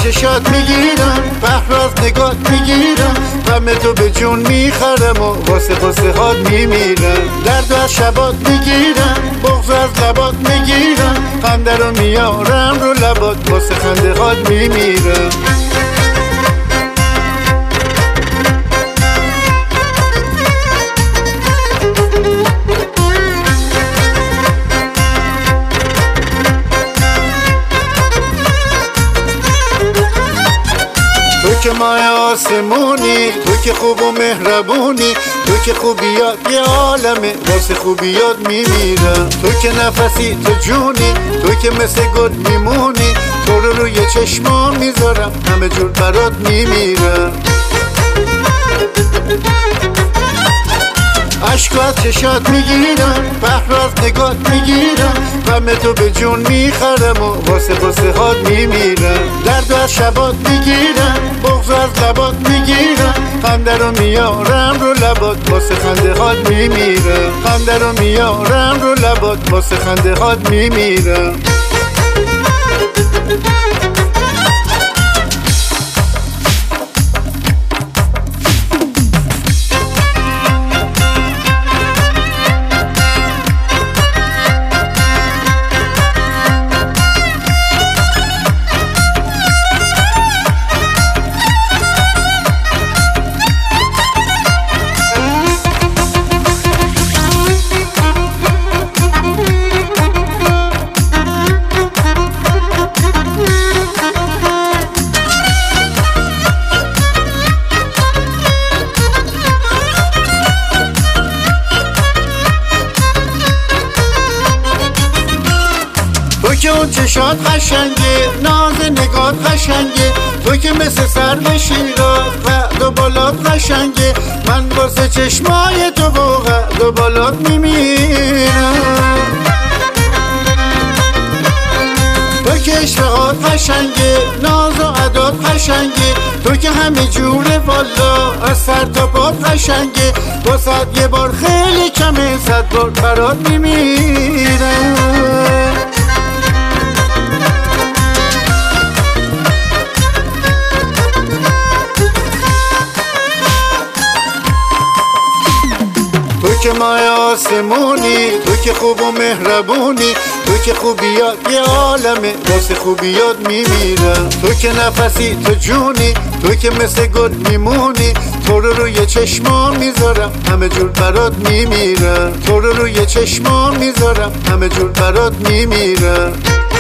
چشات میگیرم، بحراز نگات میگیرم، غم تو به جون میخرم و واسه قصه هات میمیرم. درد از شبات میگیرم، بغض از لبات میگیرم، خنده رو میارم رو لبات واسه خنده هات میمیرم. تو که ماه آسمونی، تو که خوب و مهربونی، تو که خوبیات یه عالمه واسه خوبیات میمیرم. تو که نفسی تو جونی، تو که مثل گل میمونی، تو رو روی چشمام میذارم همه جور برات میمیرم. عشق از چشات میگیرم، بحراز نگات میگیرم، غم تو به جون میخرم و واسه قصه هات میمیرم. درد از شبات میگیرم، بغض از لبات میگیرم، خنده رو میارم رو لبات واسه خنده هات میمیرم. خنده رو میارم رو لبات واسه خنده هات میمیرم. تو که اون چشات قشنگه، ناز نگات قشنگه، تو که مثل سرو شیراز قد و بالات قشنگه، من واسه چشمای تو و قد و بالات میمیرم. تو که عشقات قشنگه، ناز و عدات قشنگه، تو که همه جوره والا از سر تا پات قشنگه، واسه یه بار خیلی کمه، 100 بار برات میمیرم. تو که ماه آسمونی، تو که خوب و مهربونی، تو که خوبیات یه عالمه واسه خوبیات میمیرم. تو که نفسی تو جونی، تو که مثل گل میمونی، تو رو روی چشمام میذارم همه جور برات میمیرم. تو رو روی چشمام میذارم همه جور برات میمیرم.